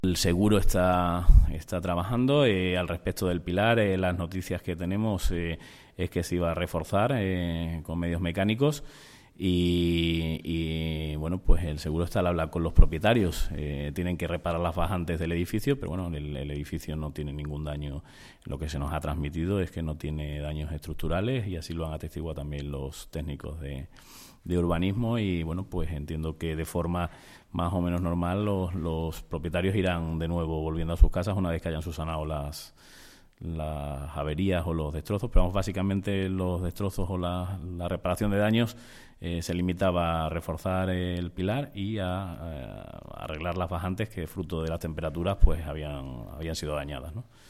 El seguro está trabajando. Al respecto del pilar, las noticias que tenemos es que se iba a reforzar con medios mecánicos y bueno, pues el seguro está al hablar con los propietarios. Tienen que reparar las bajantes del edificio, pero bueno, el edificio no tiene ningún daño. Lo que se nos ha transmitido es que no tiene daños estructurales y así lo han atestiguado también los técnicos de urbanismo y bueno, pues entiendo que de forma más o menos normal los propietarios irán de nuevo volviendo a sus casas una vez que hayan subsanado las averías o los destrozos, pero vamos, básicamente los destrozos o la reparación de daños se limitaba a reforzar el pilar y a arreglar las bajantes que fruto de las temperaturas pues habían sido dañadas, ¿no?